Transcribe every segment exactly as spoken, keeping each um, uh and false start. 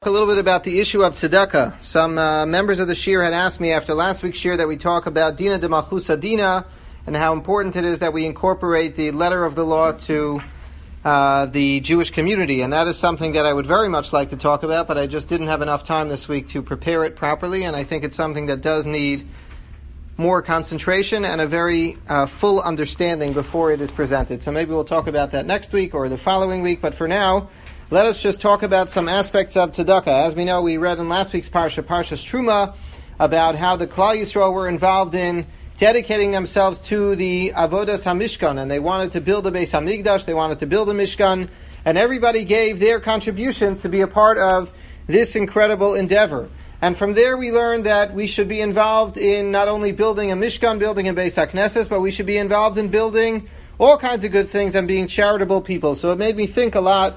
A little bit about the issue of tzedakah. Some uh, members of the shir had asked me after last week's shir that we talk about dina de malchusa dina and how important it is that we incorporate the letter of the law to uh, the Jewish community. And that is something that I would very much like to talk about, but I just didn't have enough time this week to prepare it properly, and I think it's something that does need more concentration and a very uh, full understanding before it is presented. So maybe we'll talk about that next week or the following week, but for now, let us just talk about some aspects of tzedakah. As we know, we read in last week's parsha, Parshas Truma, about how the Klal Yisrael were involved in dedicating themselves to the Avodas HaMishkan, and they wanted to build a Beis HaMikdash, they wanted to build a Mishkan, and everybody gave their contributions to be a part of this incredible endeavor. And from there we learned that we should be involved in not only building a Mishkan, building a Beis HaKnesses, but we should be involved in building all kinds of good things and being charitable people. So it made me think a lot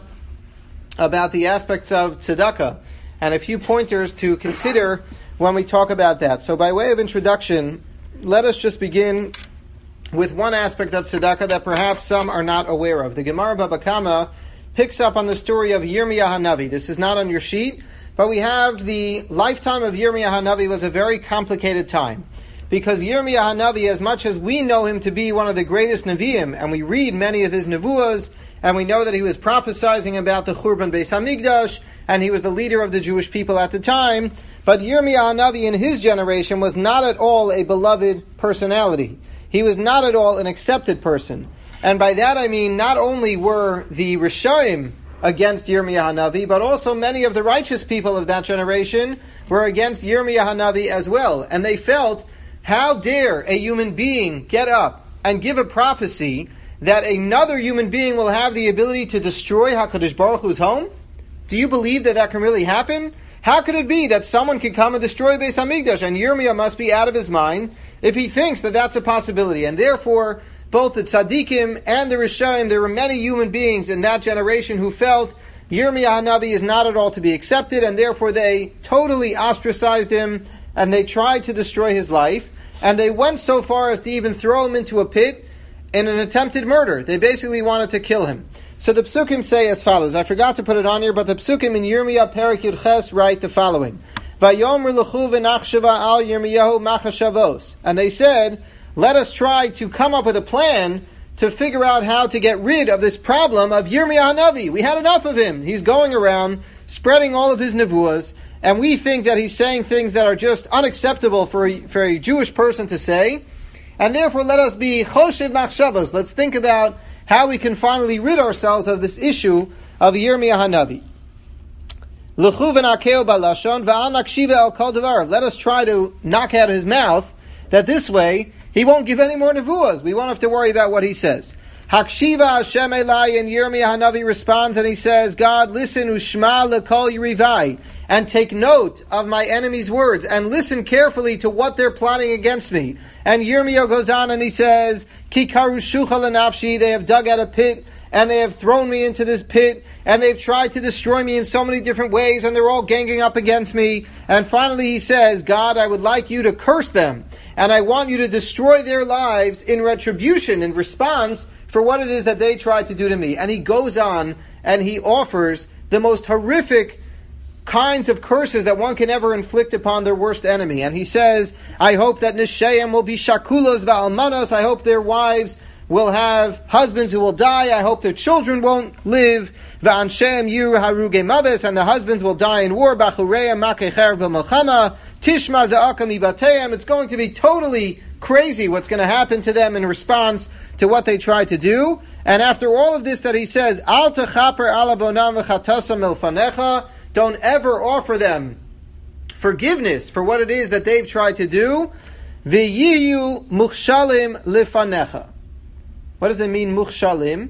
about the aspects of tzedakah and a few pointers to consider when we talk about that. So by way of introduction, let us just begin with one aspect of tzedakah that perhaps some are not aware of. The Gemara Baba Kama picks up on the story of Yirmiyah HaNavi. This is not on your sheet, but we have the lifetime of Yirmiyah HaNavi was a very complicated time. Because Yirmiyah HaNavi, as much as we know him to be one of the greatest Nevi'im, and we read many of his Nevuahs, and we know that he was prophesying about the Churban Beis HaMikdash, and he was the leader of the Jewish people at the time. But Yirmiyah HaNavi in his generation was not at all a beloved personality. He was not at all an accepted person. And by that I mean not only were the Rishaim against Yirmiyah HaNavi, but also many of the righteous people of that generation were against Yirmiyah HaNavi as well. And they felt, how dare a human being get up and give a prophecy that another human being will have the ability to destroy HaKadosh Baruch Hu's home? Do you believe that that can really happen? How could it be that someone can come and destroy Beis HaMikdash? And Yirmiyah must be out of his mind if he thinks that that's a possibility. And therefore, both the tzaddikim and the Rishaim, there were many human beings in that generation who felt Yirmiyah HaNavi is not at all to be accepted, and therefore they totally ostracized him, and they tried to destroy his life, and they went so far as to even throw him into a pit in an attempted murder. They basically wanted to kill him. So the Psukim say as follows. I forgot to put it on here, but the Psukim in Yirmiyah Perek Yud Ches write the following. Vayomer l'chu v'nachshava al Yirmiyahu machashavos. And they said, let us try to come up with a plan to figure out how to get rid of this problem of Yirmiyah HaNavi. We had enough of him. He's going around spreading all of his nevuahs, and we think that he's saying things that are just unacceptable for a, for a Jewish person to say. And therefore, let us be choshev machshavos. Let's think about how we can finally rid ourselves of this issue of Yirmiyah HaNavi. L'chu v'nakeo balashon v'al nakshiva el kol devarav. Let us try to knock out his mouth, that this way he won't give any more nevuahs. We won't have to worry about what he says. Hakshiva Hashem Elai, and Yirmiyah HaNavi responds and he says, God, listen, ushma lekol yirivai, and take note of my enemies' words, and listen carefully to what they're plotting against me. And Yirmiyah goes on and he says, Ki karushucha lenafshi, they have dug out a pit, and they have thrown me into this pit, and they've tried to destroy me in so many different ways, and they're all ganging up against me. And finally he says, God, I would like you to curse them, and I want you to destroy their lives in retribution, in response for what it is that they tried to do to me. And he goes on and he offers the most horrific kinds of curses that one can ever inflict upon their worst enemy. And he says, I hope that Nishayim will be shakulos va'almanos. I hope their wives will have husbands who will die. I hope their children won't live. Va'anshem yiru haruge maves, and the husbands will die in war. Bachureya makecher b'melchama. Tishma za'akam ibateyam. It's going to be totally crazy what's going to happen to them in response to what they tried to do. And after all of this that he says, Al techaper alabonam v'chatasam milfanecha, don't ever offer them forgiveness for what it is that they've tried to do. V'yiyu muchshalim lifanecha. What does it mean, muchshalim?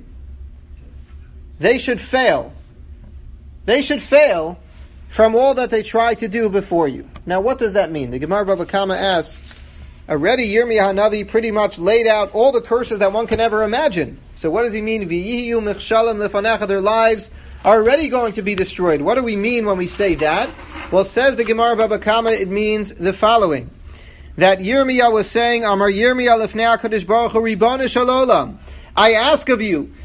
They should fail. They should fail from all that they tried to do before you. Now what does that mean? The Gemara Baba Kama asks, already Yirmiyah HaNavi pretty much laid out all the curses that one can ever imagine. So what does he mean? V'yiyu muchshalim lifanecha, their lives are already going to be destroyed. What do we mean when we say that? Well, says the Gemara Baba Kama, it means the following. That Yirmiyah was saying, Amar Yirmiyah lifnei HaKadosh Baruch Hu Ribbono shel Olam, I ask of you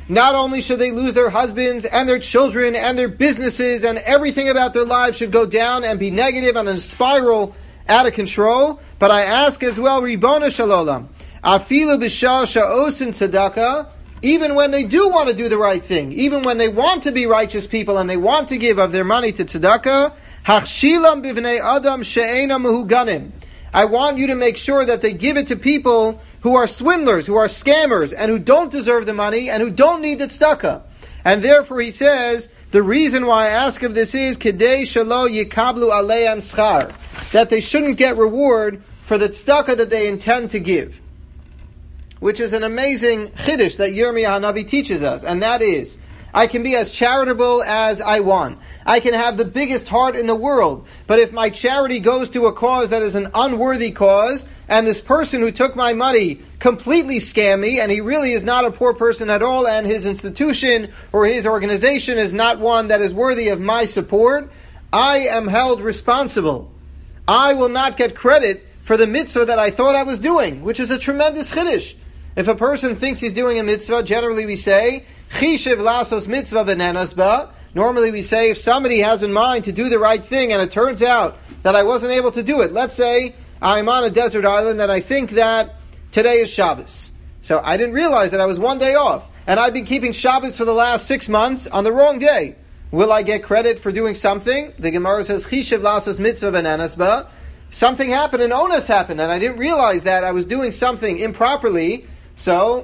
not only should they lose their husbands and their children and their businesses and everything about their lives should go down and be negative and a spiral out of control, but I ask as well, Ribona Shalom, Afilu B'Shah Sha'osin Tzedakah, even when they do want to do the right thing, even when they want to be righteous people and they want to give of their money to tzedakah, Hachshilam bivnei adam she'ena mehuganim. I want you to make sure that they give it to people who are swindlers, who are scammers, and who don't deserve the money, and who don't need the tzedakah. And therefore he says, the reason why I ask of this is, Kedei shelo yikablu aleim schar, that they shouldn't get reward for the tzedakah that they intend to give. Which is an amazing chiddush that Yirmiyah HaNavi teaches us, and that is, I can be as charitable as I want. I can have the biggest heart in the world, but if my charity goes to a cause that is an unworthy cause, and this person who took my money completely scammed me, and he really is not a poor person at all, and his institution or his organization is not one that is worthy of my support, I am held responsible. I will not get credit for the mitzvah that I thought I was doing, which is a tremendous chiddush. If a person thinks he's doing a mitzvah, generally we say, Chishiv lasos mitzvah v'nenas ba. Normally we say, if somebody has in mind to do the right thing and it turns out that I wasn't able to do it, let's say I'm on a desert island and I think that today is Shabbos. So I didn't realize that I was one day off, and I've been keeping Shabbos for the last six months on the wrong day. Will I get credit for doing something? The Gemara says, Chishiv lasos mitzvah v'nenas ba. Something happened, an onus happened, and I didn't realize that I was doing something improperly. So,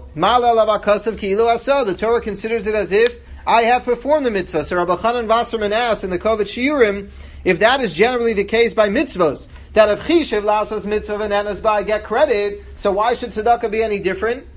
the Torah considers it as if I have performed the mitzvah. So Rabbi Chanan Wasserman asks in the Kovet Shiurim, if that is generally the case by mitzvahs, that if Chishiv lasos mitzvah v'nenas ba I get credit, so why should tzedakah be any different?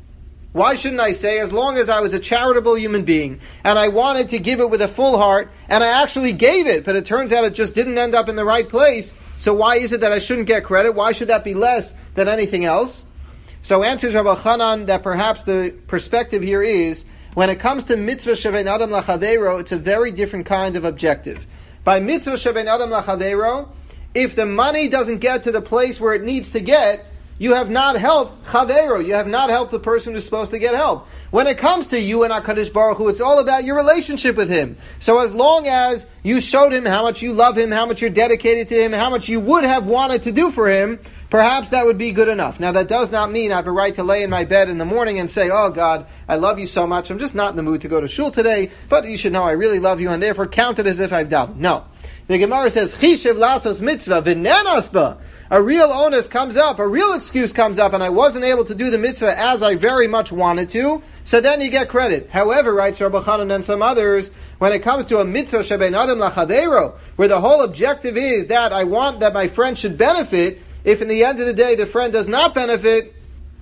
Why shouldn't I say, as long as I was a charitable human being, and I wanted to give it with a full heart, and I actually gave it, but it turns out it just didn't end up in the right place, so why is it that I shouldn't get credit? Why should that be less than anything else? So answers Rabbi Chanan that perhaps the perspective here is, when it comes to mitzvah shebein adam lachaveiro, it's a very different kind of objective. By mitzvah shebein adam lachaveiro, if the money doesn't get to the place where it needs to get, you have not helped chaveiro, you have not helped the person who's supposed to get help. When it comes to you and HaKadosh Baruch Hu, it's all about your relationship with Him. So as long as you showed Him how much you love Him, how much you're dedicated to Him, how much you would have wanted to do for Him, perhaps that would be good enough. Now that does not mean I have a right to lay in my bed in the morning and say, oh God, I love you so much, I'm just not in the mood to go to shul today, but you should know I really love you and therefore count it as if I've done. No. The Gemara says, Chishiv lasos mitzvah v'nenas ba. A real onus comes up, a real excuse comes up, and I wasn't able to do the mitzvah as I very much wanted to, so then you get credit. However, writes Rabbi Chanan and some others, when it comes to a mitzvah shebein adam lachaveiro, where the whole objective is that I want that my friend should benefit, if in the end of the day the friend does not benefit,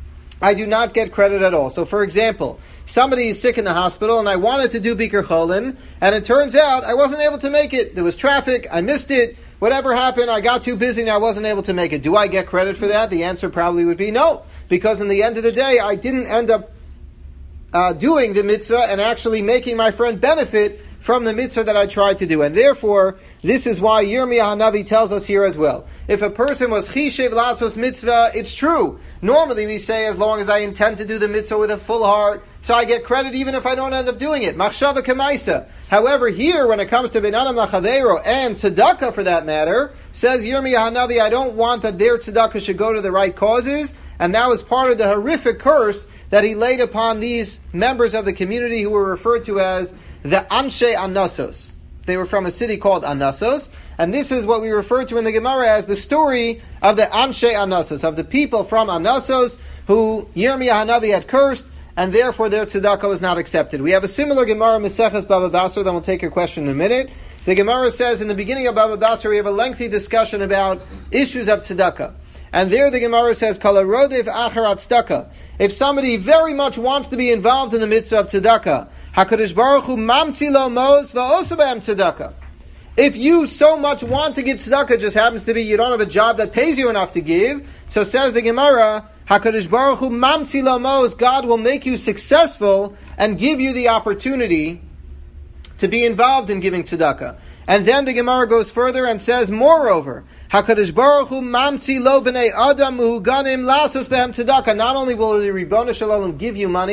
I do not get credit at all. So for example, somebody is sick in the hospital and I wanted to do Bikur Cholim, and it turns out I wasn't able to make it. There was traffic, I missed it, whatever happened, I got too busy and I wasn't able to make it. Do I get credit for that? The answer probably would be no, because in the end of the day I didn't end up uh, doing the mitzvah and actually making my friend benefit from the mitzvah that I tried to do. And therefore, this is why Yirmiyah HaNavi tells us here as well. If a person was Chishiv lasos mitzvah, it's true. Normally we say, as long as I intend to do the mitzvah with a full heart, so I get credit even if I don't end up doing it. Machshava kemaisa. However, here, when it comes to Ben Adam Lachaveiro and tzedakah for that matter, says Yirmiyah HaNavi, I don't want that their tzedakah should go to the right causes, and that was part of the horrific curse that he laid upon these members of the community who were referred to as the Anshe Anasos. They were from a city called Anasos, and this is what we refer to in the Gemara as the story of the Anshe Anasos, of the people from Anasos who Yirmiyah HaNavi had cursed, and therefore their tzedakah was not accepted. We have a similar Gemara, Maseches Baba Basra, then we'll take your question in a minute. The Gemara says in the beginning of Baba Basra we have a lengthy discussion about issues of tzedakah. And there the Gemara says, Kala rodev acharat tzedakah. If somebody very much wants to be involved in the mitzvah of tzedakah, HaKadosh Baruch Hu mamtzi lo mos va'osa b'hem tzedakah. If you so much want to give tzedakah, it just happens to be you don't have a job that pays you enough to give, so says the Gemara, HaKadosh Baruch Hu mamtzi lo mos, God will make you successful and give you the opportunity to be involved in giving tzedakah. And then the Gemara goes further and says, moreover, HaKadosh Baruch Hu mamtzi lo b'nei adam muhuganim lasos b'hem tzedakah. Not only will the Ribono Shel Olam give you money,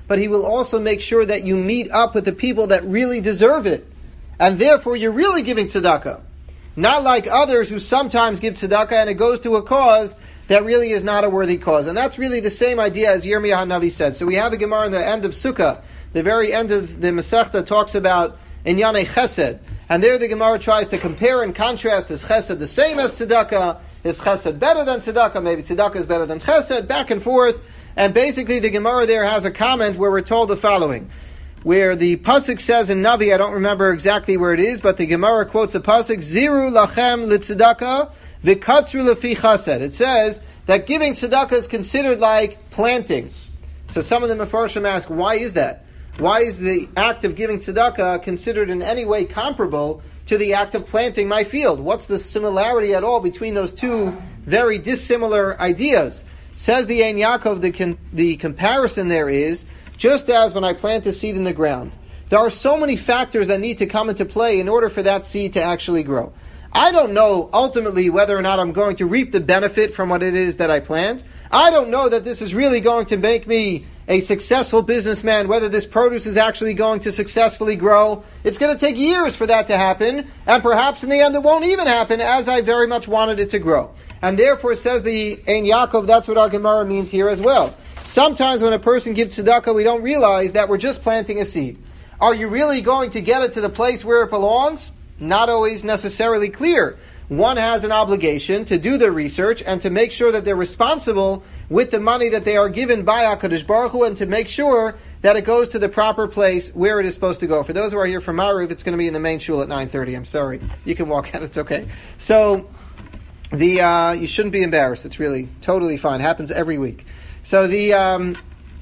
but he will also make sure that you meet up with the people that really deserve it. And therefore you're really giving tzedakah. Not like others who sometimes give tzedakah and it goes to a cause that really is not a worthy cause. And that's really the same idea as Yirmiyah HaNavi said. So we have a Gemara in the end of Sukkah, the very end of the Masechta talks about Inyanei Chesed. And there the Gemara tries to compare and contrast, is Chesed the same as tzedakah? Is Chesed better than tzedakah? Maybe tzedakah is better than Chesed, back and forth. And basically the Gemara there has a comment where we're told the following, where the Pasuk says in Navi, I don't remember exactly where it is, but the Gemara quotes a Pasuk, Ziru lachem litzedakah v'katzru lefi chesed. It says that giving tzedakah is considered like planting. So some of the Mefarshim ask, why is that? Why is the act of giving tzedakah considered in any way comparable to the act of planting my field? What's the similarity at all between those two very dissimilar ideas? Says the Ein Yaakov, the, con- the comparison there is, just as when I plant a seed in the ground, there are so many factors that need to come into play in order for that seed to actually grow. I don't know ultimately whether or not I'm going to reap the benefit from what it is that I plant. I don't know that this is really going to make me a successful businessman, whether this produce is actually going to successfully grow. It's going to take years for that to happen, and perhaps in the end it won't even happen as I very much wanted it to grow. And therefore, says the Ein Yaakov, that's what our Gemara means here as well. Sometimes when a person gives tzedakah, we don't realize that we're just planting a seed. Are you really going to get it to the place where it belongs? Not always necessarily clear. One has an obligation to do the research and to make sure that they're responsible with the money that they are given by HaKadosh Baruch Hu, and to make sure that it goes to the proper place where it is supposed to go. For those who are here from Maariv, it's going to be in the main shul at nine thirty. I'm sorry. You can walk out. It's okay. So, the uh, you shouldn't be embarrassed. It's really totally fine. It happens every week. So the um,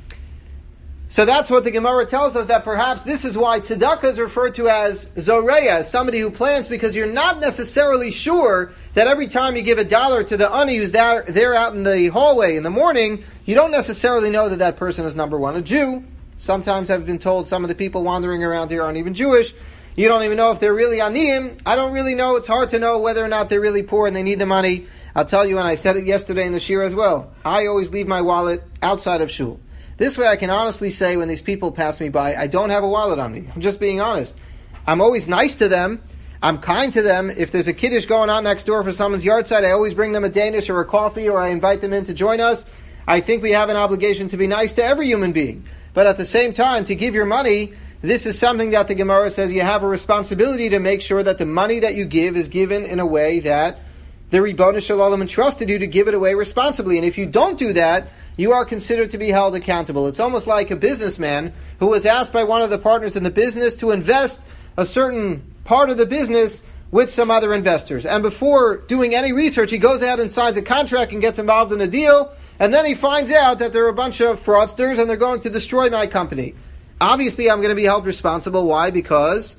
so that's what the Gemara tells us, that perhaps this is why tzedakah is referred to as zoreya, as somebody who plants, because you're not necessarily sure that every time you give a dollar to the ani who's there, there out in the hallway in the morning, you don't necessarily know that that person is, number one, a Jew. Sometimes I've been told some of the people wandering around here aren't even Jewish. You don't even know if they're really aniyim. I don't really know. It's hard to know whether or not they're really poor and they need the money. I'll tell you, and I said it yesterday in the shir as well, I always leave my wallet outside of shul. This way I can honestly say when these people pass me by, I don't have a wallet on me. I'm just being honest. I'm always nice to them. I'm kind to them. If there's a kiddush going on next door for someone's yard side, I always bring them a Danish or a coffee, or I invite them in to join us. I think we have an obligation to be nice to every human being. But at the same time, to give your money, this is something that the Gemara says you have a responsibility to make sure that the money that you give is given in a way that the Ribono Shel Olam entrusted you to give it away responsibly. And if you don't do that, you are considered to be held accountable. It's almost like a businessman who was asked by one of the partners in the business to invest a certain part of the business with some other investors. And before doing any research, he goes out and signs a contract and gets involved in a deal, and then he finds out that there are a bunch of fraudsters and they're going to destroy my company. Obviously, I'm going to be held responsible. Why? Because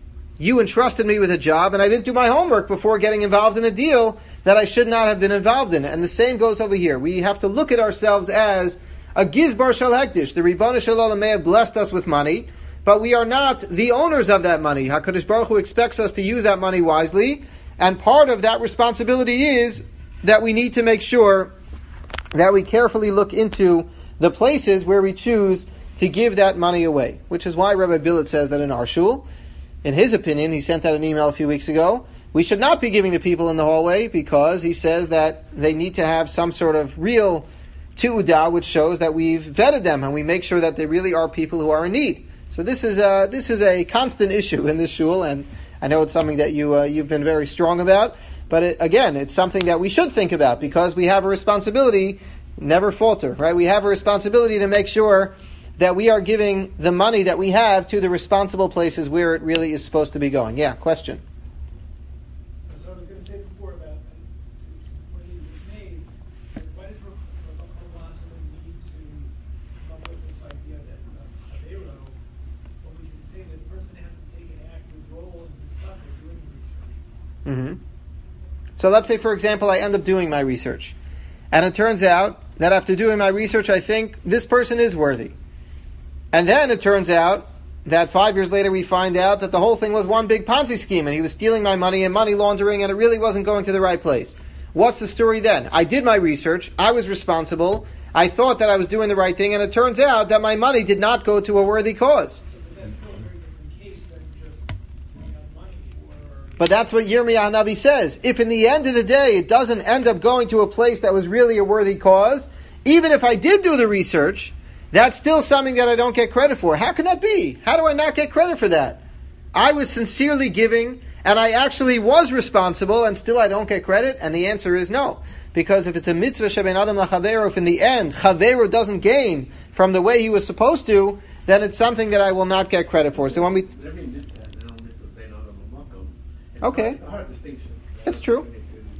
you entrusted me with a job and I didn't do my homework before getting involved in a deal that I should not have been involved in. And the same goes over here. We have to look at ourselves as a Gizbar Shel Hektish. The Ribono Shel Olam may have blessed us with money, but we are not the owners of that money. HaKadosh Baruch Hu expects us to use that money wisely, and part of that responsibility is that we need to make sure that we carefully look into the places where we choose to give that money away, which is why Rabbi Billet says that in our shul, in his opinion, he sent out an email a few weeks ago, we should not be giving the people in the hallway, because he says that they need to have some sort of real tu'udah, which shows that we've vetted them and we make sure that they really are people who are in need. So this is a, this is a constant issue in this shul, and I know it's something that you, uh, you've been very strong about, but it, again, it's something that we should think about, because we have a responsibility, never falter, right? We have a responsibility to make sure that we are giving the money that we have to the responsible places where it really is supposed to be going. Yeah, question? So I was going to say before about what you just made, why does Rav need to come up with this idea that of Eero, when we can say that the person has to take an active role in the stuff they're doing research? Mm-hmm. So let's say, for example, I end up doing my research, and it turns out that after doing my research, I think this person is worthy. And then it turns out that five years later we find out that the whole thing was one big Ponzi scheme and he was stealing my money and money laundering, and it really wasn't going to the right place. What's the story then? I did my research, I was responsible, I thought that I was doing the right thing, and it turns out that my money did not go to a worthy cause. So, but that's still a very different case than just giving out money for... But that's what Yirmiyah Hanavi says. If in the end of the day it doesn't end up going to a place that was really a worthy cause, even if I did do the research, that's still something that I don't get credit for. How can that be? How do I not get credit for that? I was sincerely giving, and I actually was responsible, and still I don't get credit? And the answer is no. Because if it's a mitzvah sheben adam lachaveru, if in the end chaveru doesn't gain from the way he was supposed to, then it's something that I will not get credit for. So when we... Okay. It's a hard distinction. It's true.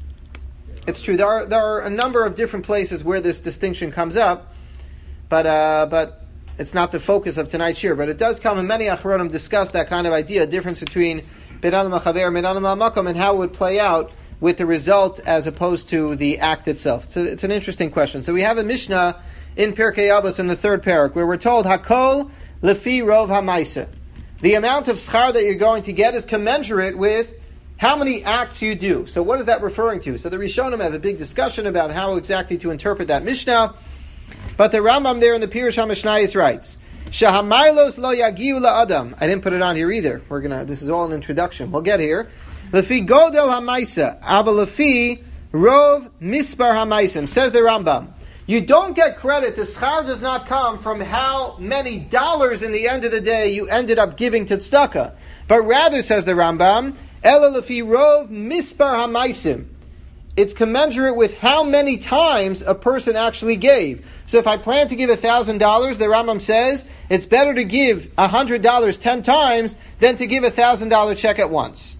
It's true. There are there are a number of different places where this distinction comes up, but uh, but it's not the focus of tonight's shir. But it does come, and many achronim discuss that kind of idea, a difference between ben adam lachaver and ben adam lamakom, and how it would play out with the result as opposed to the act itself. It's, a, it's an interesting question. So we have a Mishnah in Pirkei Avos in the third parak where we're told Hakol lefi rov hamaisa. The amount of schar that you're going to get is commensurate with how many acts you do. So what is that referring to? So the Rishonim have a big discussion about how exactly to interpret that Mishnah. But the Rambam there in the Pirush HaMishnayos writes, Shahamaylos lo yagiu la'adam. I didn't put it on here either. We're gonna. This is all an introduction. We'll get here. Lefi godel hamaisa, ava lefi rov mispar hamaisim. Says the Rambam. You don't get credit. The schar does not come from how many dollars in the end of the day you ended up giving to tzedakah, but rather, says the Rambam, ela lefi rov mispar hamaisim. It's commensurate with how many times a person actually gave. So if I plan to give one thousand dollars, the Rambam says, it's better to give one hundred dollars ten times than to give a one thousand dollars check at once.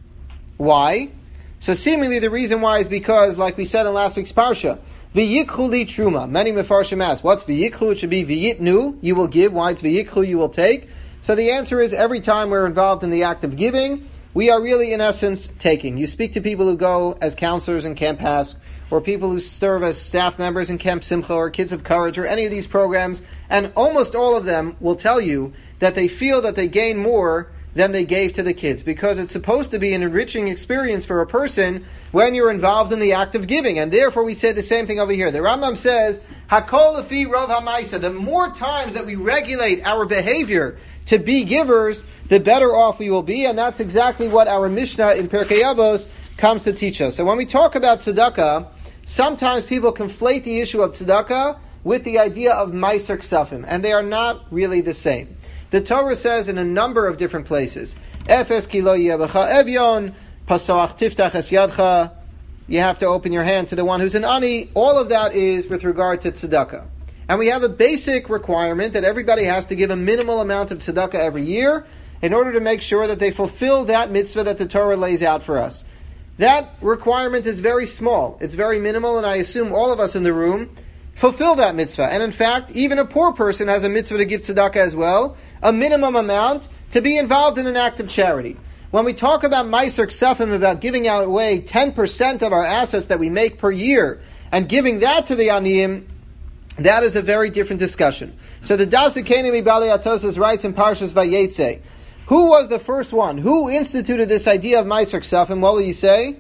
Why? So seemingly the reason why is because, like we said in last week's Parsha, v'yikhu li truma. Many mefarshim ask, what's v'yikhu? It should be v'yitnu, you will give. Why it's v'yikhu, you will take? So the answer is, every time we're involved in the act of giving, we are really, in essence, taking. You speak to people who go as counselors in Camp Hask, or people who serve as staff members in Camp Simcha, or Kids of Courage, or any of these programs, and almost all of them will tell you that they feel that they gain more than they gave to the kids, because it's supposed to be an enriching experience for a person when you're involved in the act of giving. And therefore we say the same thing over here. The Rambam says, Hakol lefi rov hamaisa. The more times that we regulate our behavior to be givers, the better off we will be, and that's exactly what our Mishnah in Pirkei Avos comes to teach us. So when we talk about tzedakah, sometimes people conflate the issue of tzedakah with the idea of meiser ksafim, and they are not really the same. The Torah says in a number of different places, Efes ki lo yeh b'cha evyon, pasoach tiftach es yadcha, you have to open your hand to the one who's an ani. All of that is with regard to tzedakah. And we have a basic requirement that everybody has to give a minimal amount of tzedakah every year in order to make sure that they fulfill that mitzvah that the Torah lays out for us. That requirement is very small. It's very minimal, and I assume all of us in the room fulfill that mitzvah. And in fact, even a poor person has a mitzvah to give tzedakah as well, a minimum amount to be involved in an act of charity. When we talk about meiser ksafim, about giving away ten percent of our assets that we make per year, and giving that to the aniyim, that is a very different discussion. So the Dasikeni Mibali Atosas writes in Parshas Vayetze, who was the first one? Who instituted this idea of meiser ksafim? What will you say?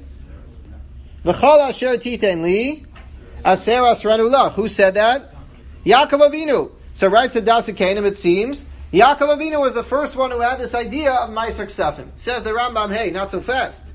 V'chol asher titen li, aser asrenu lach. Who said that? Yaakov Avinu. So writes the Dasikeni, it seems, Yaakov Avinu was the first one who had this idea of meiser ksafim. Says the Rambam, hey, not so fast.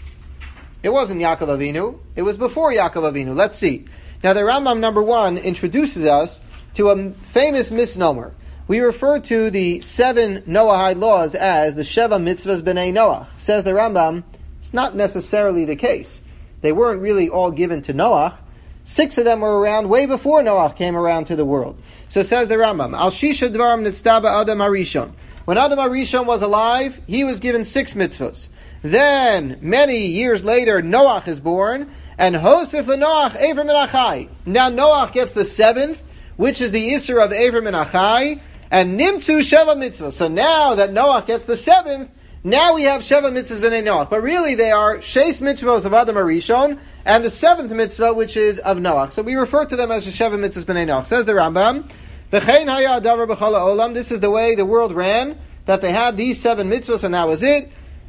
It wasn't Yaakov Avinu. It was before Yaakov Avinu. Let's see. Now the Rambam, number one, introduces us to a famous misnomer. We refer to the seven Noahide laws as the Sheva Mitzvahs B'nai Noach. Says the Rambam, it's not necessarily the case. They weren't really all given to Noach. Six of them were around way before Noach came around to the world. So says the Rambam, Al Shisha Dvarim Nitztaba Adam Harishon. When Adam Harishon was alive, he was given six mitzvahs. Then, many years later, Noach is born, and Hosef LeNoach Avram and Achai. Now Noach gets the seventh, which is the Isser of Avram and Achai, and Nimtzu Sheva Mitzvah. So now that Noach gets the seventh, now we have Sheva Mitzvahs B'nai Noach. But really they are Sheis Mitzvahs of Adam Harishon, and the seventh mitzvah, which is of Noach. So we refer to them as the Sheva Mitzvahs B'nai Noach. Says the Rambam, V'chein haya adavar b'chol ha'olam. This is the way the world ran, that they had these seven mitzvahs and that was it.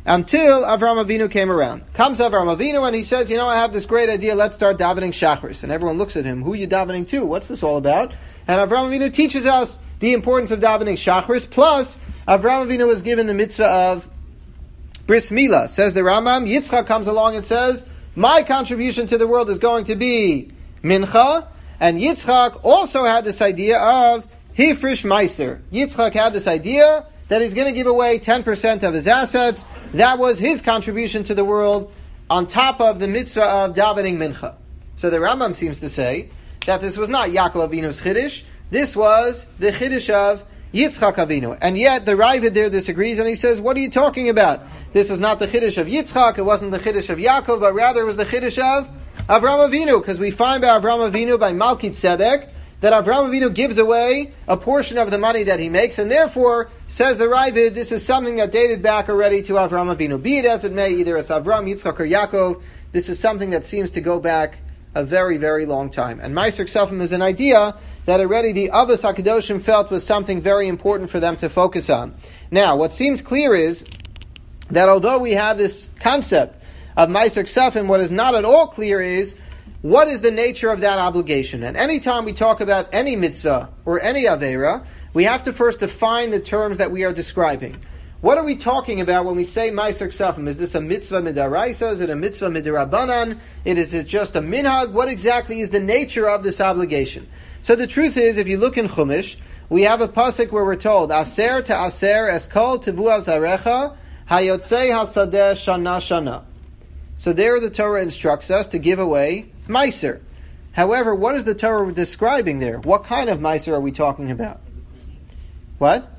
until Avram Avinu came around. Comes Avram Avinu and he says, you know, I have this great idea, let's start davening Shachris. And everyone looks at him, who are you davening to? What's this all about? And Avram Avinu teaches us the importance of davening Shachris, plus Avram Avinu was given the mitzvah of Bris Milah. Says the Rambam, Yitzchak comes along and says, my contribution to the world is going to be Mincha, and Yitzchak also had this idea of Hifrish Meiser. Yitzchak had this idea that he's going to give away ten percent of his assets. That was his contribution to the world on top of the mitzvah of davening Mincha. So the Rambam seems to say that this was not Yaakov Avinu's Chiddush, this was the Chiddush of Yitzchak Avinu. And yet the Ravid there disagrees and he says, what are you talking about? This is not the Chiddush of Yitzchak, it wasn't the Chiddush of Yaakov, but rather it was the Chiddush of Avram Avinu, because we find by Avram Avinu, by Malki Tzedek, that Avram Avinu gives away a portion of the money that he makes, and therefore, says the Ravid, this is something that dated back already to Avram Avinu. Be it as it may, either it's Avram, Yitzchak, or Yaakov, this is something that seems to go back a very, very long time. And Meiser Ksafim is an idea that already the Avos HaKadoshim felt was something very important for them to focus on. Now, what seems clear is that although we have this concept of Meiser Ksafim, what is not at all clear is what is the nature of that obligation? And anytime we talk about any mitzvah or any aveira, we have to first define the terms that we are describing. What are we talking about when we say Meiser Ksafim? Is this a mitzvah midaraisa? Is it a mitzvah midarabanan? Is it just a minhag? What exactly is the nature of this obligation? So the truth is, if you look in Chumash, we have a pasuk where we're told, Aser to aser eskol tevu azarecha hayotzei hasadeh shana shana. So there the Torah instructs us to give away Meiser. However, what is the Torah describing there? What kind of Meiser are we talking about? What?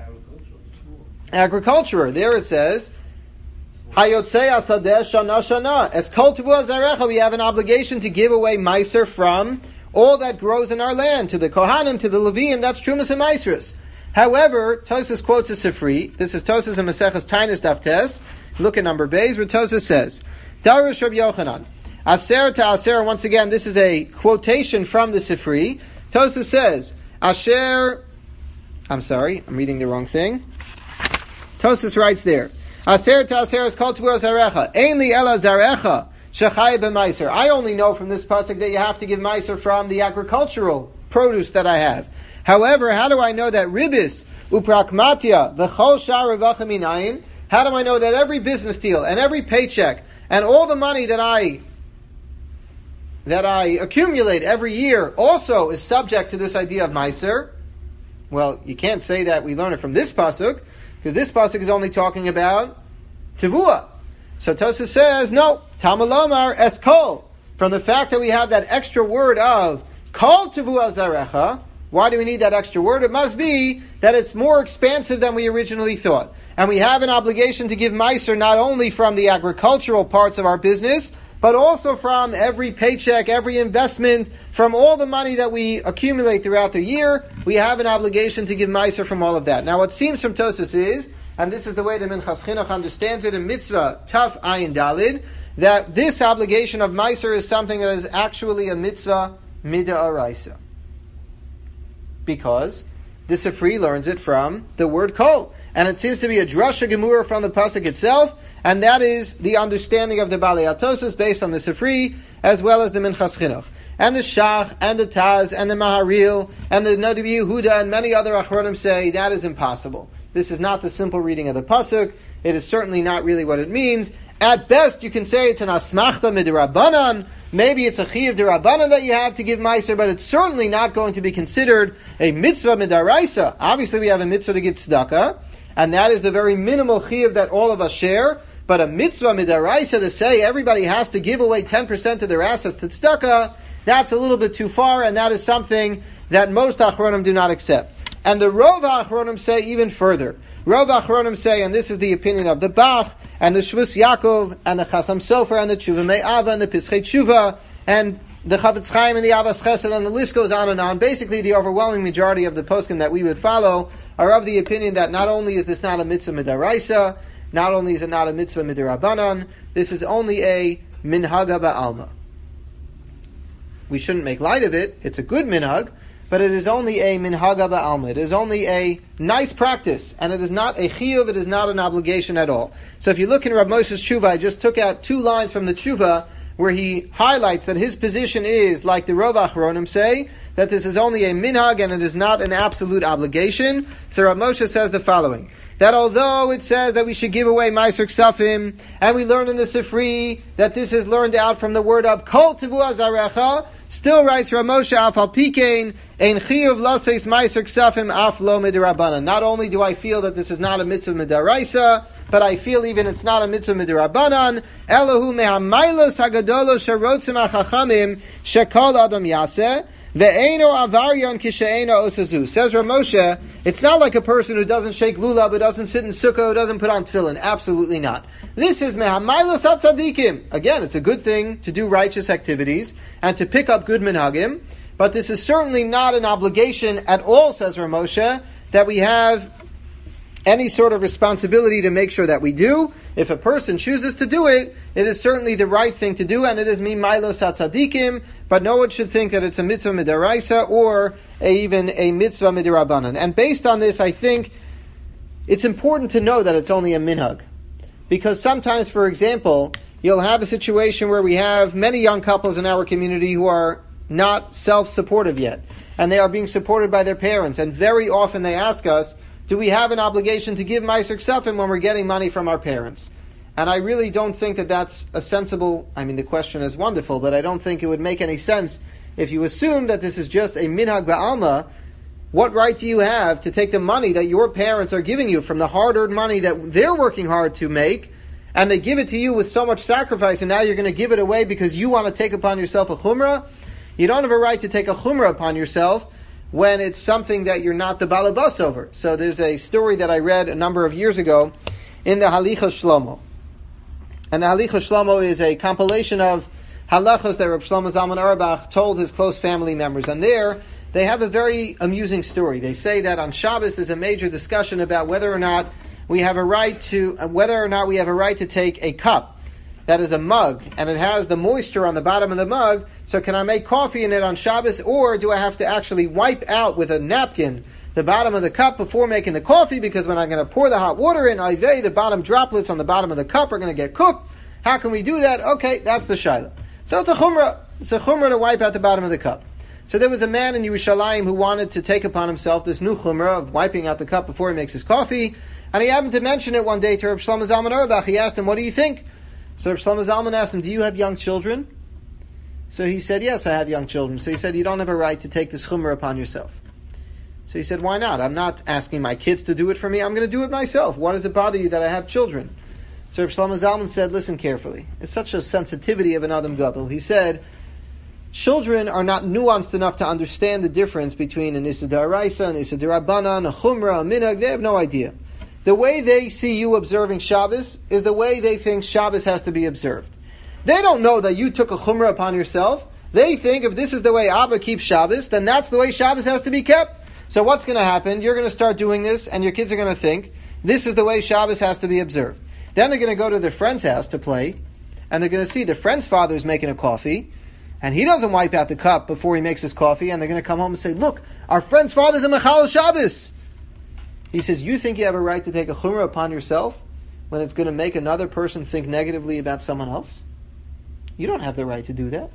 Agriculture. There it says, Hayotzei asadeh shana shana. As kol tevu azarecha, we have an obligation to give away Meiser from all that grows in our land, to the Kohanim, to the Leviim, that's Trumas and Meisers. However, Tosas quotes a Sifri. This is Tosas and Maseches Tainis Daf Tes. Look at number Beis, where Tosas says, Darish Rabbi Yochanan. Aser to Aser, once again, this is a quotation from the Sifri. Tosas says, Asher, I'm sorry, I'm reading the wrong thing. Tosas writes there, Aser to Aser is called to Zarecha. Ainli ela Zarecha, Shechai b'Meiser. I only know from this pasuk that you have to give Meiser from the agricultural produce that I have. However, how do I know that ribis, uprakmatia, v'chol shar revacha minayin? How do I know that every business deal and every paycheck and all the money that I that I accumulate every year also is subject to this idea of Meiser? Well, you can't say that we learn it from this pasuk, because this pasuk is only talking about Tevuah. So Tosafos says, no, Tamalomar eskol. From the fact that we have that extra word of kol Tevuah zarecha, why do we need that extra word? It must be that it's more expansive than we originally thought. And we have an obligation to give Meiser not only from the agricultural parts of our business, but also from every paycheck, every investment, from all the money that we accumulate throughout the year. We have an obligation to give Meiser from all of that. Now what seems from Tosafos is, and this is the way the Minchas Chinuch understands it in Mitzvah Taf Ayin Dalid, that this obligation of Meiser is something that is actually a Mitzvah Mid'araisa. Because the Sifri learns it from the word Kol. And it seems to be a drasha gemura from the pasuk itself, and that is the understanding of the Balei HaTosafos based on the Sifri, as well as the Minchas Chinuch. And the Shach, and the Taz, and the Maharil, and the Nodav Yehuda, and many other Achronim say that is impossible. This is not the simple reading of the pasuk. It is certainly not really what it means. At best, you can say it's an asmachta midrabanan. Maybe it's a chiyuv derabanan that you have to give meiser, but it's certainly not going to be considered a mitzvah midaraisa. Obviously, we have a mitzvah to give tzedakah, and that is the very minimal chiyuv that all of us share. But a mitzvah midaraisa to say everybody has to give away ten percent of their assets to tzedakah, that's a little bit too far, and that is something that most achronim do not accept. And the Rov Achronim say even further. Rov Achronim say, and this is the opinion of the Bach, and the Shvus Yaakov, and the Chasam Sofer, and the Tshuva Me'ava, and the Pischei Tshuva, and the Chavetz Chaim, and the Avas Chesed, and the list goes on and on. Basically, the overwhelming majority of the poskim that we would follow are of the opinion that not only is this not a mitzvah midaraisa, not only is it not a mitzvah midarabanan, this is only a minhag ba'alma. We shouldn't make light of it. It's a good minhag, but it is only a minhaga ba'alma. It is only a nice practice, and it is not a chiyuv, it is not an obligation at all. So if you look in Rav Moshe's tshuva, I just took out two lines from the tshuva where he highlights that his position is, like the Rov Achronim say, that this is only a minhag and it is not an absolute obligation. So Rav Moshe says the following, that although it says that we should give away Meiser Ksafim, and we learn in the Sifri that this is learned out from the word of Kol Tevu Azarecha, still writes Rav Moshe Af Al Pikein, Ein Chiyuv Laseis Meiser Ksafim Af Lo Midrabanan. Not only do I feel that this is not a mitzvah midaraisa, but I feel even it's not a mitzvah midarabanan. Elohu mehamaylos hagadolos sharotzim achachamim shekol adam yaseh. Ve'eno avaryon kishe'eno osazu. Says Rav Moshe, it's not like a person who doesn't shake lulav, who doesn't sit in sukkah, who doesn't put on tefillin. Absolutely not. This is mehamaylos hatzadikim. Again, it's a good thing to do righteous activities and to pick up good minhagim, but this is certainly not an obligation at all, says Rav Moshe, that we have any sort of responsibility to make sure that we do. If a person chooses to do it, it is certainly the right thing to do, and it is mimaylos hatzadikim, but no one should think that it's a mitzvah midaraisa or a, even a mitzvah midirabanan. And based on this, I think it's important to know that it's only a minhag. Because sometimes, for example, you'll have a situation where we have many young couples in our community who are not self-supportive yet, and they are being supported by their parents, and very often they ask us, do we have an obligation to give Meiser Ksafim when we're getting money from our parents? And I really don't think that that's a sensible, I mean the question is wonderful, but I don't think it would make any sense if you assume that this is just a minhag ba'alma. What right do you have to take the money that your parents are giving you from the hard-earned money that they're working hard to make, and they give it to you with so much sacrifice, and now you're going to give it away because you want to take upon yourself a chumrah? You don't have a right to take a chumrah upon yourself when it's something that you're not the balabas over. So there's a story that I read a number of years ago in the Halichos Shlomo. And the Halichos Shlomo is a compilation of halachos that Reb Shlomo Zalman Auerbach told his close family members. And there, they have a very amusing story. They say that on Shabbos there's a major discussion about whether or not we have a right to, whether or not we have a right to take a cup that is a mug, and it has the moisture on the bottom of the mug, so can I make coffee in it on Shabbos, or do I have to actually wipe out with a napkin the bottom of the cup before making the coffee, because when I'm going to pour the hot water in, Ivei, the bottom droplets on the bottom of the cup are going to get cooked. How can we do that? Okay, that's the shaila. So it's a chumrah. It's a chumrah to wipe out the bottom of the cup. So there was a man in Yerushalayim who wanted to take upon himself this new chumrah of wiping out the cup before he makes his coffee, and he happened to mention it one day to Reb Shlomo Zalman Auerbach. He asked him, what do you think? So Reb Shlomo Zalman asked him, do you have young children? So he said, yes, I have young children. So he said, you don't have a right to take this chumrah upon yourself. So he said, why not? I'm not asking my kids to do it for me. I'm going to do it myself. Why does it bother you that I have children? So Reb Shlomo Zalman said, listen carefully. It's such a sensitivity of an Adam Gadol. He said, children are not nuanced enough to understand the difference between an Issa D'Oraisa, an Issa D'Rabbanan, a Chumrah, a Minhag. They have no idea. The way they see you observing Shabbos is the way they think Shabbos has to be observed. They don't know that you took a Chumrah upon yourself. They think if this is the way Abba keeps Shabbos, then that's the way Shabbos has to be kept. So what's going to happen? You're going to start doing this, and your kids are going to think this is the way Shabbos has to be observed. Then they're going to go to their friend's house to play, and they're going to see their friend's father's making a coffee, and he doesn't wipe out the cup before he makes his coffee, and they're going to come home and say, look, our friend's father's a Mechal Shabbos. He says, you think you have a right to take a chumrah upon yourself when it's going to make another person think negatively about someone else? You don't have the right to do that.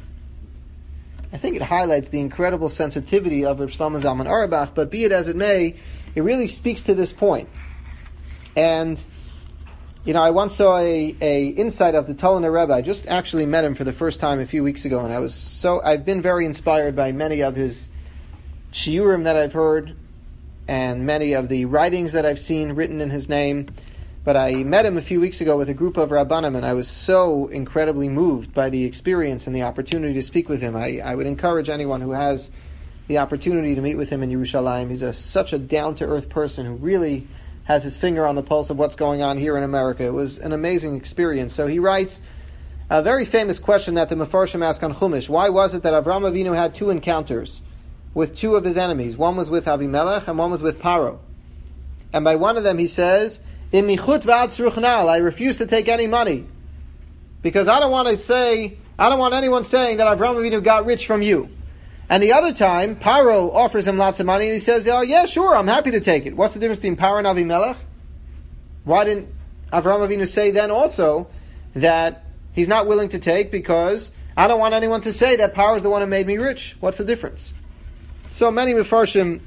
I think it highlights the incredible sensitivity of Reb Shlomo Zalman Auerbach, but be it as it may, it really speaks to this point. And, you know, I once saw a, a insight of the Tolner Rebbe. I just actually met him for the first time a few weeks ago, and I was so, I've been very inspired by many of his shiurim that I've heard, and many of the writings that I've seen written in his name. But I met him a few weeks ago with a group of Rabbanim, and I was so incredibly moved by the experience and the opportunity to speak with him. I, I would encourage anyone who has the opportunity to meet with him in Yerushalayim. He's a, such a down-to-earth person who really has his finger on the pulse of what's going on here in America. It was an amazing experience. So he writes a very famous question that the Mefarshim ask on Chumash. Why was it that Avraham Avinu had two encounters with two of his enemies? One was with Avimelech and one was with Paro. And by one of them he says, I refuse to take any money, because I don't want to say, I don't want anyone saying that Avraham Avinu got rich from you. And the other time, Paro offers him lots of money, and he says, oh yeah, sure, I'm happy to take it. What's the difference between Paro and Avimelech? Why didn't Avraham Avinu say then also that he's not willing to take because I don't want anyone to say that Paro is the one who made me rich? What's the difference? So many Mefarshim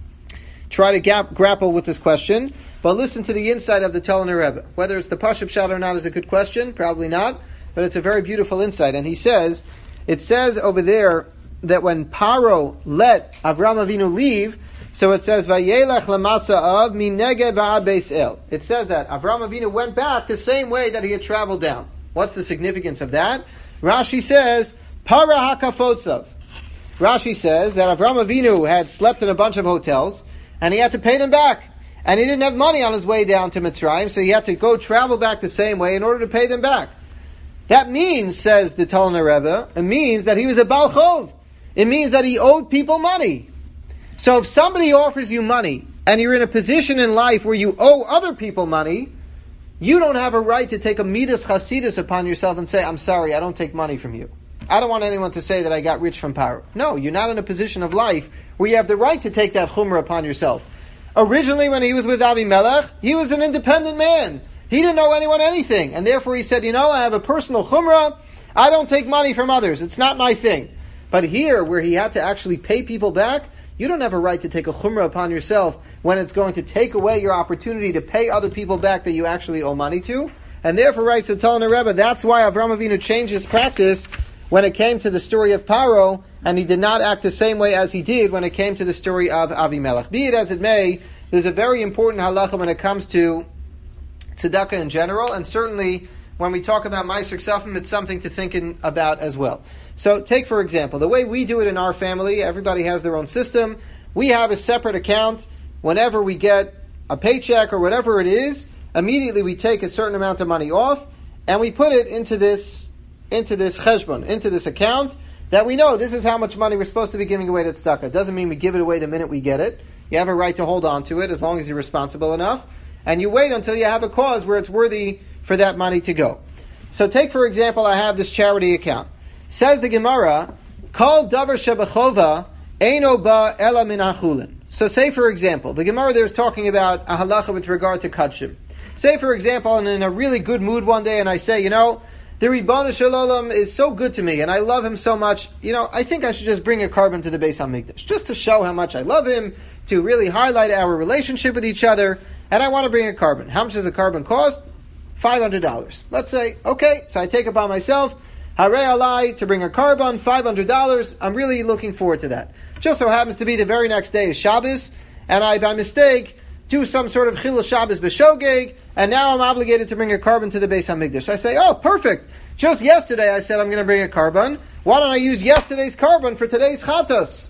try to gap, grapple with this question, but listen to the insight of the Telner Rebbe. Whether it's the Pashup Shad or not is a good question, probably not, but it's a very beautiful insight. And he says, it says over there that when Paro let Avraham Avinu leave, so it says, Vayelech lamasa av minegeb va'ad beis el. It says that Avraham Avinu went back the same way that he had traveled down. What's the significance of that? Rashi says, Para hakafotzav. Rashi says that Avraham Avinu had slept in a bunch of hotels, and he had to pay them back. And he didn't have money on his way down to Mitzrayim, so he had to go travel back the same way in order to pay them back. That means, says the Telner Rebbe, it means that he was a Baal Chov. It means that he owed people money. So if somebody offers you money, and you're in a position in life where you owe other people money, you don't have a right to take a midas chasidus upon yourself and say, I'm sorry, I don't take money from you. I don't want anyone to say that I got rich from Paro. No, you're not in a position of life where you have the right to take that chumrah upon yourself. Originally, when he was with Avimelech, he was an independent man. He didn't owe anyone anything. And therefore he said, you know, I have a personal chumrah. I don't take money from others. It's not my thing. But here, where he had to actually pay people back, you don't have a right to take a chumrah upon yourself when it's going to take away your opportunity to pay other people back that you actually owe money to. And therefore, writes the Telner Rebbe, that's why Avraham Avinu changed his practice when it came to the story of Paro, and he did not act the same way as he did when it came to the story of Avimelech. Be it as it may, there's a very important halacha when it comes to tzedakah in general, and certainly when we talk about Meiser Ksafim, it's something to think in, about as well. So take, for example, the way we do it in our family, everybody has their own system. We have a separate account. Whenever we get a paycheck or whatever it is, immediately we take a certain amount of money off, and we put it into this into this cheshbon, into this account, that we know this is how much money we're supposed to be giving away to tzedakah. It doesn't mean we give it away the minute we get it. You have a right to hold on to it as long as you're responsible enough. And you wait until you have a cause where it's worthy for that money to go. So take, for example, I have this charity account. Says the Gemara, Kol davar shebechova eino ba ela min achulin. So say, for example, the Gemara there is talking about a halacha with regard to kachim. Say, for example, I'm in a really good mood one day and I say, you know, the Ribbon Shalom is so good to me and I love him so much, you know, I think I should just bring a carbon to the Beis HaMikdash, just to show how much I love him, to really highlight our relationship with each other, and I want to bring a carbon. How much does a carbon cost? five hundred dollars. Let's say, okay, so I take it by myself, Harei Alai, to bring a carbon, five hundred dollars. I'm really looking forward to that. Just so happens to be the very next day is Shabbos, and I, by mistake, do some sort of Chilul Shabbos B'Shogeg, and now I'm obligated to bring a carbon to the Beis HaMikdash. I say, oh, perfect. Just yesterday I said I'm going to bring a carbon. Why don't I use yesterday's carbon for today's chatos?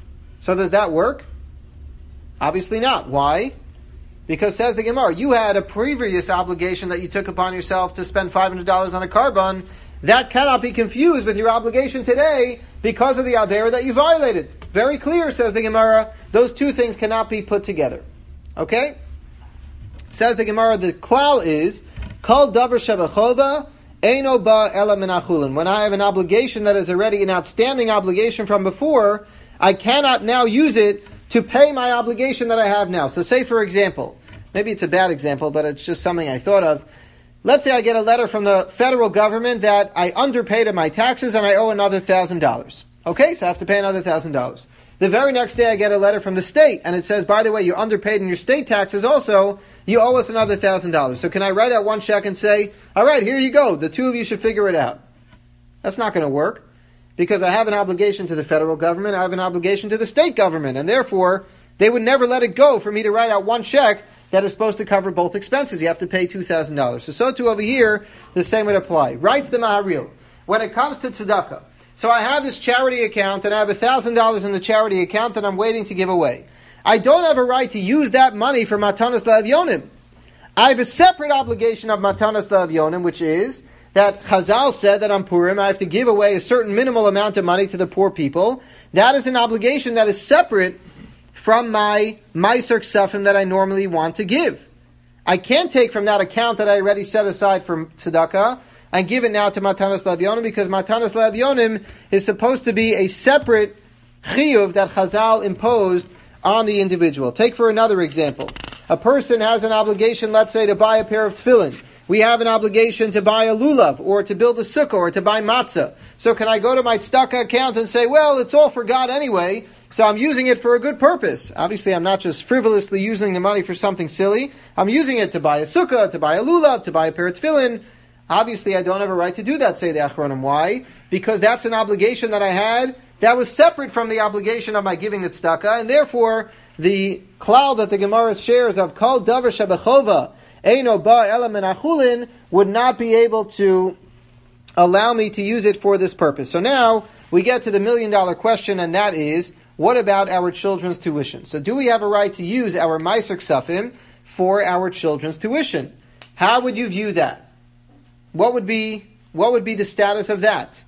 So does that work? Obviously not. Why? Because says the Gemara, you had a previous obligation that you took upon yourself to spend five hundred dollars on a carbon. That cannot be confused with your obligation today because of the avera that you violated. Very clear, says the Gemara. Those two things cannot be put together. Okay? Says the Gemara, the klal is, Kol davar shebechova eino ba ela min achulin. When I have an obligation that is already an outstanding obligation from before, I cannot now use it to pay my obligation that I have now. So say, for example, maybe it's a bad example, but it's just something I thought of. Let's say I get a letter from the federal government that I underpaid in my taxes and I owe another one thousand dollars. Okay, so I have to pay another one thousand dollars. The very next day I get a letter from the state and it says, by the way, you're underpaid in your state taxes also, you owe us another one thousand dollars. So can I write out one check and say, all right, here you go, the two of you should figure it out? That's not going to work. Because I have an obligation to the federal government, I have an obligation to the state government, and therefore, they would never let it go for me to write out one check that is supposed to cover both expenses. You have to pay two thousand dollars. So, so too over here, the same would apply. Writes the Maharil, when it comes to tzedakah, so I have this charity account, and I have one thousand dollars in the charity account that I'm waiting to give away. I don't have a right to use that money for Matanas Le'Avyonim. I have a separate obligation of Matanas Le'Avyonim, which is that Chazal said that on Purim I have to give away a certain minimal amount of money to the poor people. That is an obligation that is separate from my Meiser Ksafim that I normally want to give. I can't take from that account that I already set aside for tzedakah and give it now to Matanas Le'Avyonim, because Matanas Le'Avyonim is supposed to be a separate chiyuv that Chazal imposed on the individual. Take for another example. A person has an obligation, let's say, to buy a pair of tefillin. We have an obligation to buy a lulav, or to build a sukkah, or to buy matzah. So can I go to my tzedakah account and say, well, it's all for God anyway, so I'm using it for a good purpose. Obviously, I'm not just frivolously using the money for something silly. I'm using it to buy a sukkah, to buy a lulav, to buy a pair of tefillin. Obviously, I don't have a right to do that, say the Achronim. Why? Because that's an obligation that I had that was separate from the obligation of my giving the tzedakah, and therefore, the cloud that the Gemara shares of Kol Davar Shebechova Eino Ba Ela Min Achulin would not be able to allow me to use it for this purpose. So now we get to the million dollar question, and that is, what about our children's tuition? So do we have a right to use our Meiser Ksafim for our children's tuition? How would you view that? What would be what would be the status of that?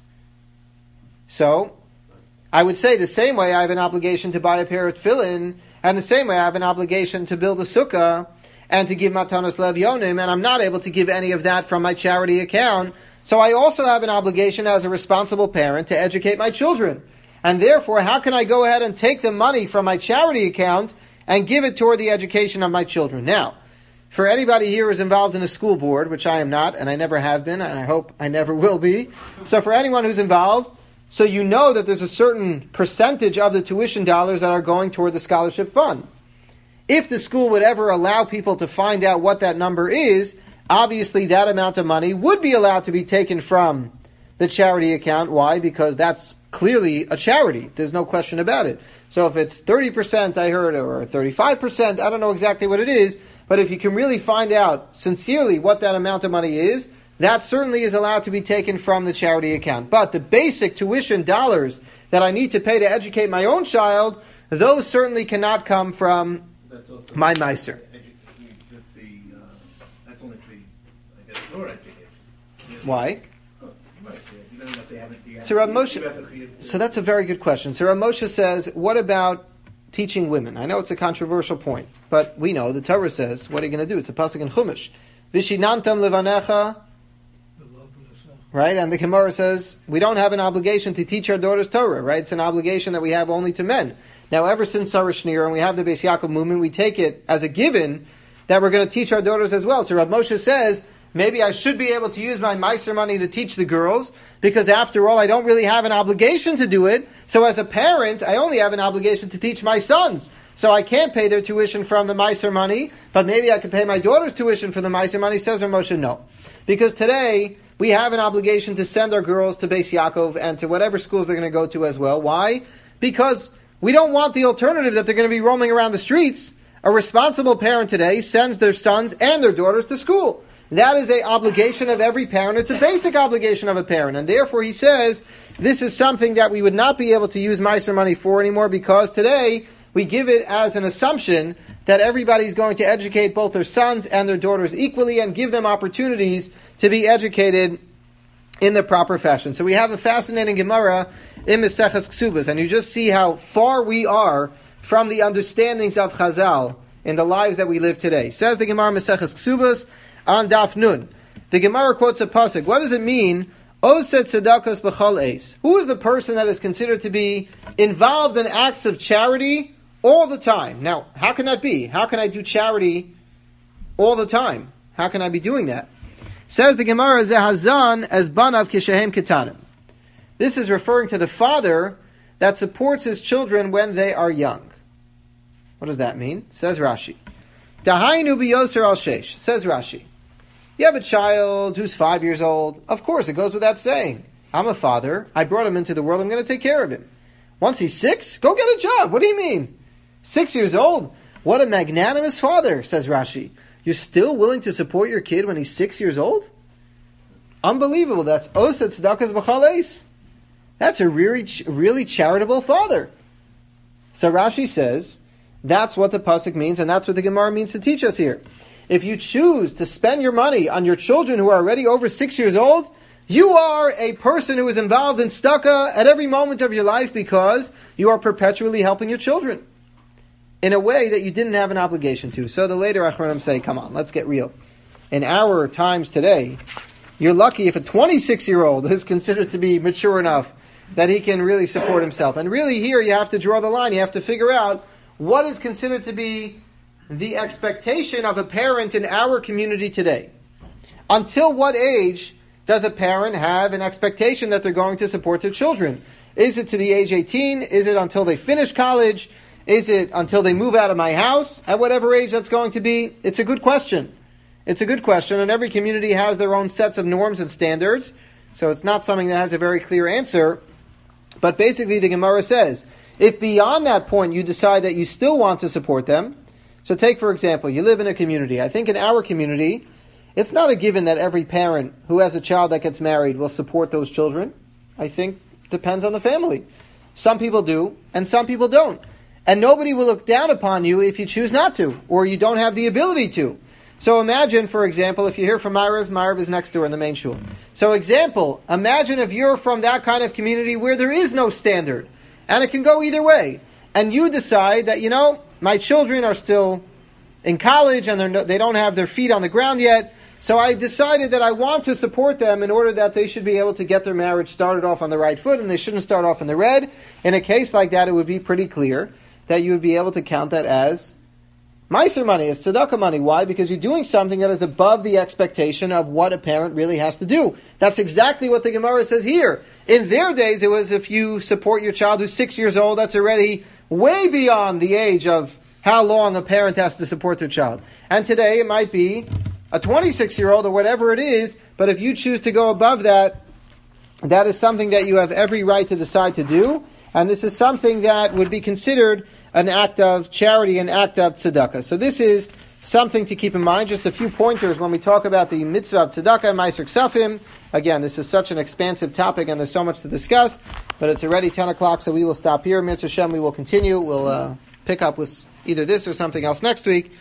So I would say the same way I have an obligation to buy a pair of tefillin, and the same way I have an obligation to build a sukkah and to give matanos levyonim, and I'm not able to give any of that from my charity account. So I also have an obligation as a responsible parent to educate my children. And therefore, how can I go ahead and take the money from my charity account and give it toward the education of my children? Now, for anybody here who's involved in a school board, which I am not, and I never have been, and I hope I never will be. So for anyone who's involved, so you know that there's a certain percentage of the tuition dollars that are going toward the scholarship fund. If the school would ever allow people to find out what that number is, obviously that amount of money would be allowed to be taken from the charity account. Why? Because that's clearly a charity. There's no question about it. So if it's thirty percent, I heard, or thirty-five percent, I don't know exactly what it is, but if you can really find out sincerely what that amount of money is, that certainly is allowed to be taken from the charity account. But the basic tuition dollars that I need to pay to educate my own child, those certainly cannot come from That's also my Meiser. That's the uh, that's only for the, I guess, your education. Why? Oh, right, yeah. You don't necessarily have it- you have So Rav to- Moshe, you have to- so that's a very good question. So Rav Moshe says, what about teaching women? I know it's a controversial point, but we know the Torah says, what are you going to do? It's a pasuk in Chumash. Vishinantam levanecha, right? And the Gemara says, we don't have an obligation to teach our daughters Torah, right? It's an obligation that we have only to men. Now, ever since Sarah Shneur and we have the Beis Yaakov movement, we take it as a given that we're going to teach our daughters as well. So Rav Moshe says, maybe I should be able to use my Meiser money to teach the girls, because after all, I don't really have an obligation to do it. So as a parent, I only have an obligation to teach my sons. So I can't pay their tuition from the Meiser money, but maybe I could pay my daughter's tuition from the Meiser money. Says Rav Moshe, no. Because today, we have an obligation to send our girls to Beis Yaakov and to whatever schools they're going to go to as well. Why? Because we don't want the alternative that they're going to be roaming around the streets. A responsible parent today sends their sons and their daughters to school. That is an obligation of every parent. It's a basic obligation of a parent. And therefore he says, this is something that we would not be able to use Meiser money for anymore, because today we give it as an assumption that everybody's going to educate both their sons and their daughters equally and give them opportunities to be educated in the proper fashion. So we have a fascinating Gemara in Maseches Ksubas, and you just see how far we are from the understandings of Chazal in the lives that we live today. Says the Gemara Maseches Ksubas on Daf Nun. The Gemara quotes a pasuk. What does it mean? Oset tzedakos b'chol eis. Who is the person that is considered to be involved in acts of charity all the time? Now, how can that be? How can I do charity all the time? How can I be doing that? Says the Gemara, Zehazan as banav kishehem ketanim. This is referring to the father that supports his children when they are young. What does that mean? Says Rashi. Dahainu biyoser al sheish. Says Rashi. You have a child who's five years old. Of course, it goes without saying. I'm a father. I brought him into the world. I'm going to take care of him. Once he's six, go get a job. What do you mean? Six years old? What a magnanimous father, says Rashi. You're still willing to support your kid when he's six years old? Unbelievable. That's Oset Tzedakos B'chol Eis. That's a really, really charitable father. So Rashi says, that's what the pasuk means, and that's what the Gemara means to teach us here. If you choose to spend your money on your children who are already over six years old, you are a person who is involved in tzedakah at every moment of your life, because you are perpetually helping your children in a way that you didn't have an obligation to. So the later Achronim say, come on, let's get real. In our times today, you're lucky if a twenty-six-year-old is considered to be mature enough that he can really support himself. And really here you have to draw the line. You have to figure out what is considered to be the expectation of a parent in our community today. Until what age does a parent have an expectation that they're going to support their children? Is it to the age eighteen? Is it until they finish college? Is it until they move out of my house? At whatever age that's going to be, it's a good question. It's a good question, and every community has their own sets of norms and standards, so it's not something that has a very clear answer. But basically the Gemara says, if beyond that point you decide that you still want to support them, so take for example, you live in a community. I think in our community, it's not a given that every parent who has a child that gets married will support those children. I think it depends on the family. Some people do, and some people don't. And nobody will look down upon you if you choose not to, or you don't have the ability to. So imagine, for example, if you're here from Ma'ariv, Ma'ariv is next door in the main shul. So example, imagine if you're from that kind of community where there is no standard, and it can go either way. And you decide that, you know, my children are still in college and they're no, they don't have their feet on the ground yet, so I decided that I want to support them in order that they should be able to get their marriage started off on the right foot, and they shouldn't start off in the red. In a case like that, it would be pretty clear that you would be able to count that as Meiser money, as tzedakah money. Why? Because you're doing something that is above the expectation of what a parent really has to do. That's exactly what the Gemara says here. In their days, it was if you support your child who's six years old, that's already way beyond the age of how long a parent has to support their child. And today, it might be a twenty-six-year-old or whatever it is, but if you choose to go above that, that is something that you have every right to decide to do, and this is something that would be considered an act of charity, an act of tzedakah. So this is something to keep in mind. Just a few pointers when we talk about the mitzvah of tzedakah and Meiser Ksafim. Again, this is such an expansive topic and there's so much to discuss, but it's already ten o'clock, so we will stop here. Mitzvah Shem, we will continue. We'll uh, pick up with either this or something else next week.